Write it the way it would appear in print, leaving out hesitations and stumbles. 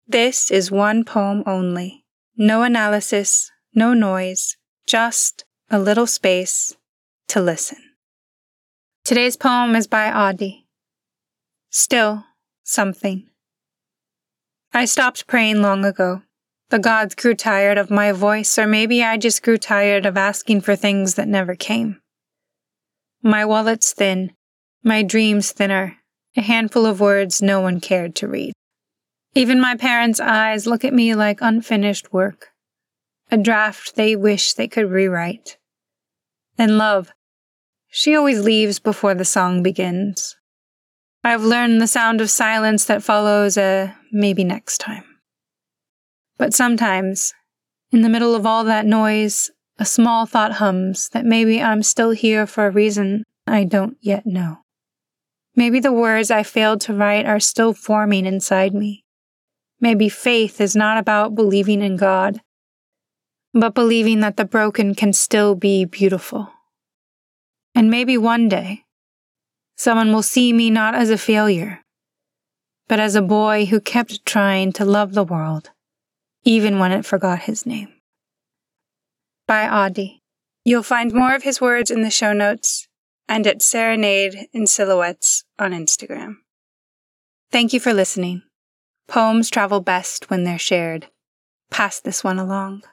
This is one poem only. No analysis, no noise, just a little space to listen. Today's poem is by Adi. Still something. I stopped praying long ago. The gods grew tired of my voice, or maybe I just grew tired of asking for things that never came. My wallet's thin, my dreams thinner, a handful of words no one cared to read. Even my parents' eyes look at me like unfinished work, a draft they wish they could rewrite. And love, she always leaves before the song begins. I've learned the sound of silence that follows a maybe next time. But sometimes, in the middle of all that noise, a small thought hums that maybe I'm still here for a reason I don't yet know. Maybe the words I failed to write are still forming inside me. Maybe faith is not about believing in God, but believing that the broken can still be beautiful. And maybe one day, someone will see me not as a failure, but as a boy who kept trying to love the world, even when it forgot his name. By Adi. You'll find more of his words in the show notes and at Serenade in Silhouettes on Instagram. Thank you for listening. Poems travel best when they're shared. Pass this one along.